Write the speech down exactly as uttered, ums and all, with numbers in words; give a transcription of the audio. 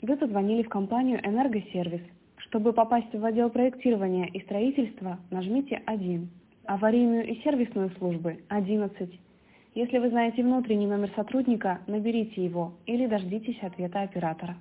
Вы позвонили в компанию «Энергосервис». Чтобы попасть в отдел проектирования и строительства, нажмите один. Аварийную и сервисную службы – одиннадцать. Если вы знаете внутренний номер сотрудника, наберите его или дождитесь ответа оператора.